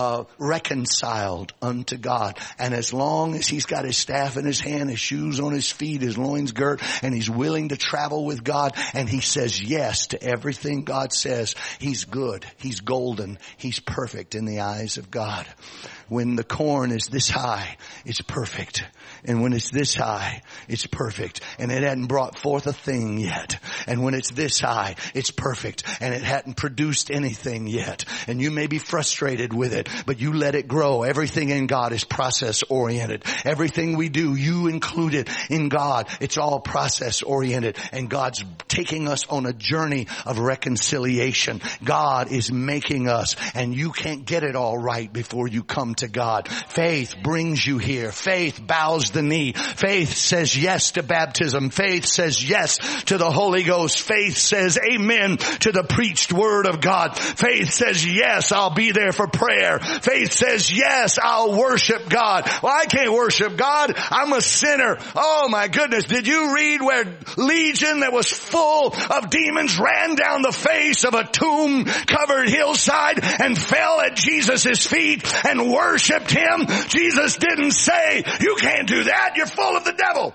reconciled unto God. And as long as he's got his staff in his hand, his shoes on his feet, his loins girt, and he's willing to travel with God, and he says yes to everything God says, he's good, he's golden, he's perfect in the eyes of God. When the corn is this high, it's perfect. And when it's this high, it's perfect. And it hadn't brought forth a thing yet. And when it's this high, it's perfect. And it hadn't produced anything yet. And you may be frustrated with it, but you let it grow. Everything in God is process oriented. Everything we do, you include it in God. It's all process oriented. And God's taking us on a journey of reconciliation. God is making us, and you can't get it all right before you come to God. Faith brings you here. Faith bows the knee. Faith says yes to baptism. Faith says yes to the Holy Ghost. Faith says amen to the preached word of God. Faith says yes, I'll be there for prayer. Faith says yes, I'll worship God. Well, I can't worship God. I'm a sinner. Oh my goodness. Did you read where Legion that was full of demons ran down the face of a tomb covered hillside and fell at Jesus' feet and worshiped him? Jesus didn't say, you can't do that. You're full of the devil.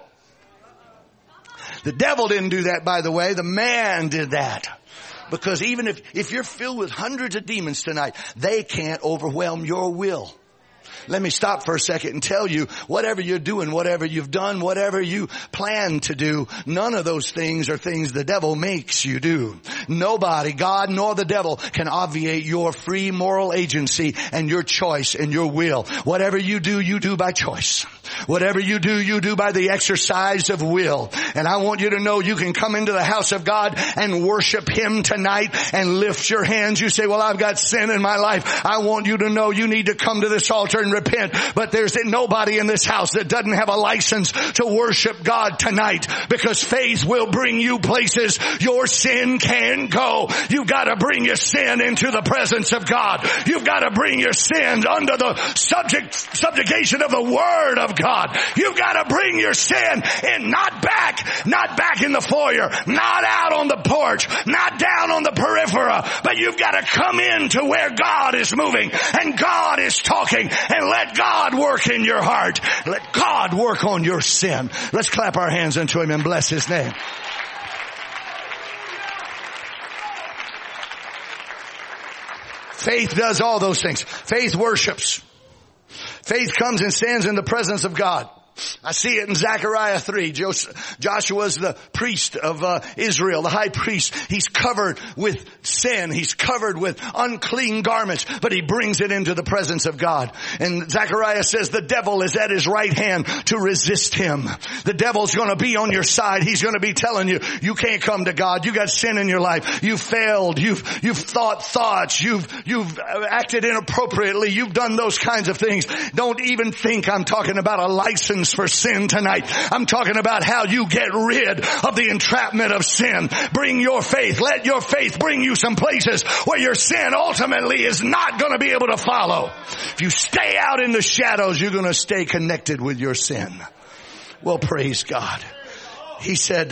The devil didn't do that, by the way. The man did that. Because even if you're filled with hundreds of demons tonight, they can't overwhelm your will. Let me stop for a second and tell you, whatever you're doing, whatever you've done, whatever you plan to do, none of those things are things the devil makes you do. Nobody, God nor the devil, can obviate your free moral agency and your choice and your will. Whatever you do by choice. Whatever you do by the exercise of will. And I want you to know you can come into the house of God and worship him tonight and lift your hands. You say, well, I've got sin in my life. I want you to know you need to come to this altar and repent. But there's nobody in this house that doesn't have a license to worship God tonight, because faith will bring you places your sin can go. You've got to bring your sin into the presence of God. You've got to bring your sin under the subjugation of the Word of God. You've got to bring your sin in, not back in the foyer, not out on the porch, not down on the periphery, but you've got to come into where God is moving and God is talking, and let God work in your heart. Let God work on your sin. Let's clap our hands unto him and bless his name. Faith does all those things. Faith worships. Faith comes and stands in the presence of God. I see it in Zechariah 3. Joshua's the priest of Israel, the high priest. He's covered with sin. He's covered with unclean garments, but he brings it into the presence of God. And Zechariah says the devil is at his right hand to resist him. The devil's going to be on your side. He's going to be telling you, you can't come to God. You got sin in your life. You've failed. You've thought thoughts. You've acted inappropriately. You've done those kinds of things. Don't even think I'm talking about a license for sin tonight. I'm talking about how you get rid of the entrapment of sin. Bring your faith. Let your faith bring you some places where your sin ultimately is not going to be able to follow. If you stay out in the shadows, you're going to stay connected with your sin. Well, praise God. He said,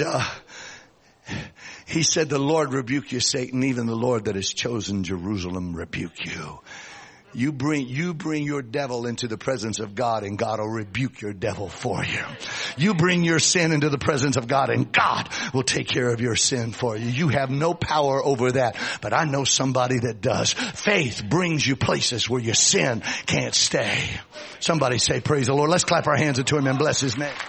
the Lord rebuke you, Satan. Even the Lord that has chosen Jerusalem rebuke you. You bring your devil into the presence of God and God will rebuke your devil for you. You bring your sin into the presence of God and God will take care of your sin for you. You have no power over that, but I know somebody that does. Faith brings you places where your sin can't stay. Somebody say praise the Lord. Let's clap our hands unto him and bless his name.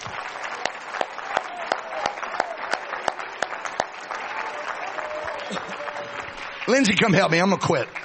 Lindsay, come help me. I'm going to quit.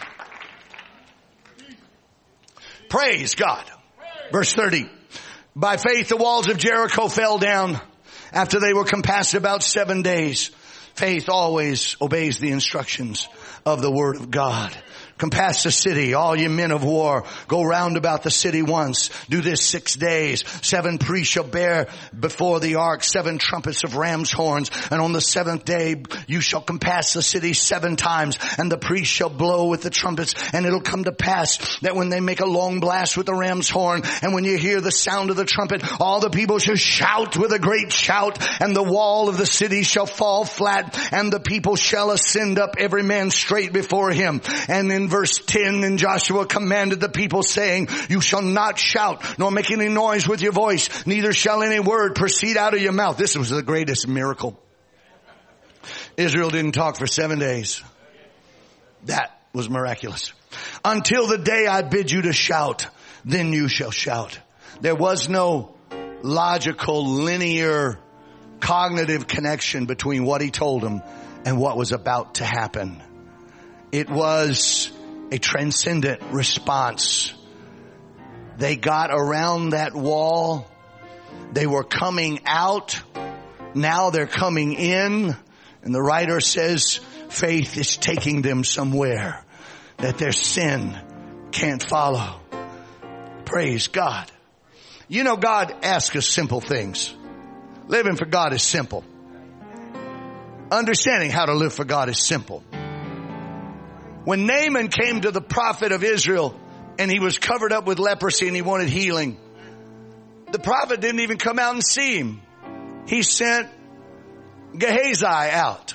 Praise God. Verse 30. By faith the walls of Jericho fell down after they were compassed about 7 days. Faith always obeys the instructions of the word of God. Compass the city, all you men of war. Go round about the city once. Do this 6 days. 7 priests shall bear before the ark 7 trumpets of ram's horns. And on the 7th day you shall compass the city 7 times. And the priests shall blow with the trumpets. And it'll come to pass that when they make a long blast with the ram's horn, and when you hear the sound of the trumpet, all the people shall shout with a great shout. And the wall of the city shall fall flat. And the people shall ascend up, every man straight before him. And in verse 10, and Joshua commanded the people, saying, you shall not shout, nor make any noise with your voice, neither shall any word proceed out of your mouth. This was the greatest miracle. Israel didn't talk for 7 days. That was miraculous. Until the day I bid you to shout, then you shall shout. There was no logical, linear, cognitive connection between what he told them and what was about to happen. It was a transcendent response. They got around that wall. They were coming out. Now they're coming in. And the writer says faith is taking them somewhere that their sin can't follow. Praise God. You know, God asks us simple things. Living for God is simple. Understanding how to live for God is simple. When Naaman came to the prophet of Israel and he was covered up with leprosy and he wanted healing, the prophet didn't even come out and see him. He sent Gehazi out.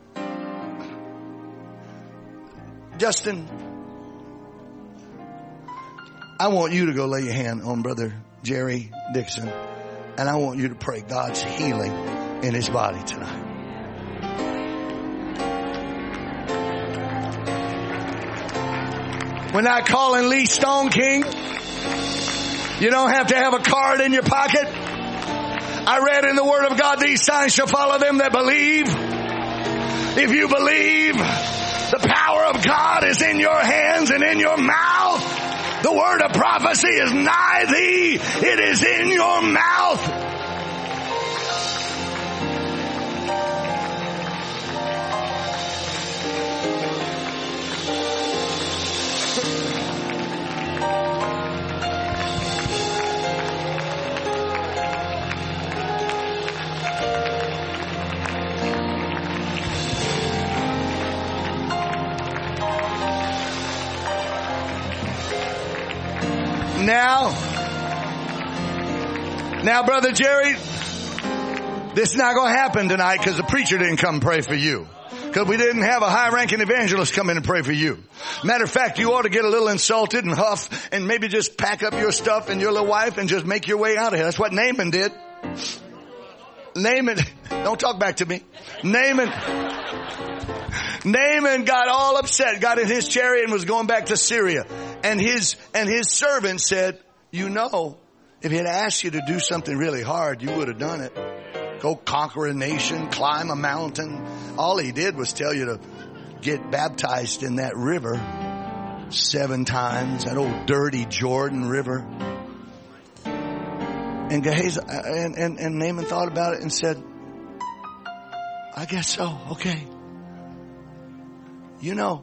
Justin, I want you to go lay your hand on Brother Jerry Dixon, and I want you to pray God's healing in his body tonight. We're not calling Lee Stone King. You don't have to have a card in your pocket. I read in the Word of God, these signs shall follow them that believe. If you believe, the power of God is in your hands and in your mouth. The word of prophecy is nigh thee. It is in your mouth. Now, Brother Jerry, this is not going to happen tonight because the preacher didn't come and pray for you. Because we didn't have a high-ranking evangelist come in and pray for you. Matter of fact, you ought to get a little insulted and huff and maybe just pack up your stuff and your little wife and just make your way out of here. That's what Naaman did. Naaman, don't talk back to me. Naaman got all upset, got in his chariot and was going back to Syria. And his servant said, you know, if he had asked you to do something really hard, you would have done it. Go conquer a nation, climb a mountain. All he did was tell you to get baptized in that river 7 times, that old dirty Jordan River. And Gehazi and Naaman thought about it and said, I guess so. Okay. You know,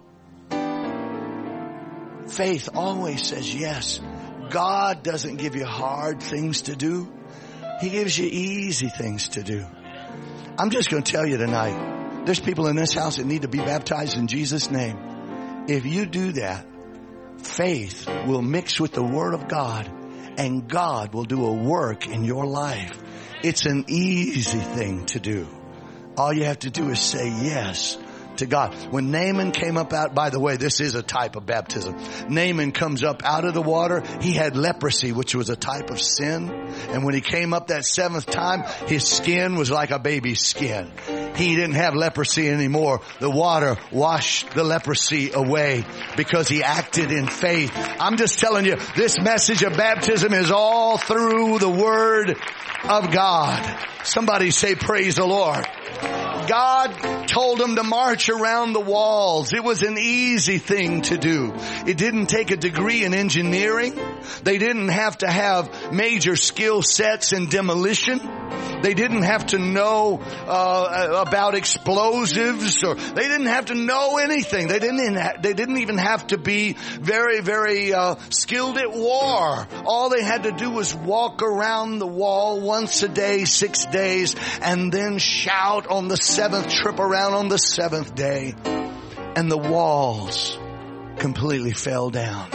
faith always says yes. God doesn't give you hard things to do. He gives you easy things to do. I'm just going to tell you tonight, there's people in this house that need to be baptized in Jesus' name. If you do that, faith will mix with the Word of God and God will do a work in your life. It's an easy thing to do. All you have to do is say yes to God. When Naaman came up out, by the way, this is a type of baptism. Naaman comes up out of the water. He had leprosy, which was a type of sin. And when he came up that 7th time, his skin was like a baby's skin. He didn't have leprosy anymore. The water washed the leprosy away because he acted in faith. I'm just telling you, this message of baptism is all through the Word of God. Somebody say, praise the Lord. God told them to march around the walls. It was an easy thing to do. It didn't take a degree in engineering. They didn't have to have major skill sets in demolition. They didn't have to know about explosives, or they didn't have to know anything. They didn't even have to be very, very skilled at war. All they had to do was walk around the wall once a day, 6 days, and then shout on the 7th trip around on the 7th day. And the walls completely fell down.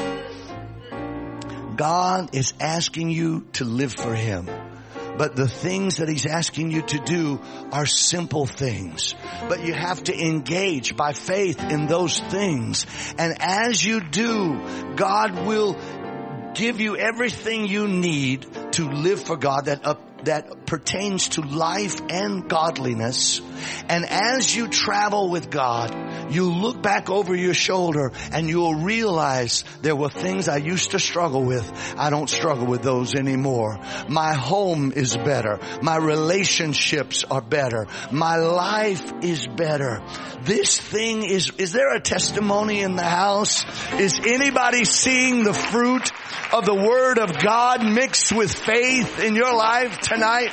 God is asking you to live for Him. But the things that He's asking you to do are simple things. But you have to engage by faith in those things. And as you do, God will give you everything you need to live for God that pertains to life and godliness. And as you travel with God, you'll look back over your shoulder and you'll realize there were things I used to struggle with. I don't struggle with those anymore. My home is better. My relationships are better. My life is better. This thing is there a testimony in the house? Is anybody seeing the fruit of the Word of God mixed with faith in your life tonight?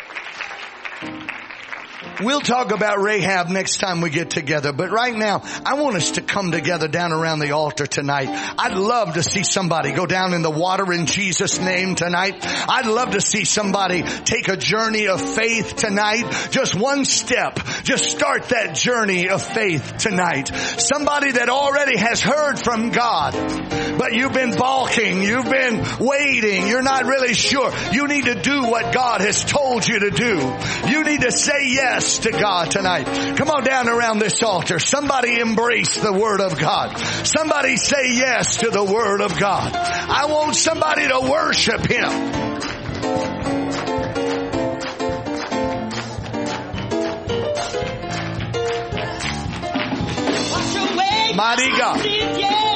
We'll talk about Rahab next time we get together. But right now, I want us to come together down around the altar tonight. I'd love to see somebody go down in the water in Jesus' name tonight. I'd love to see somebody take a journey of faith tonight. Just one step. Just start that journey of faith tonight. Somebody that already has heard from God, but you've been balking. You've been waiting. You're not really sure. You need to do what God has told you to do. You need to say yes to God tonight. Come on down around this altar. Somebody embrace the Word of God. Somebody say yes to the Word of God. I want somebody to worship Him. Mighty God.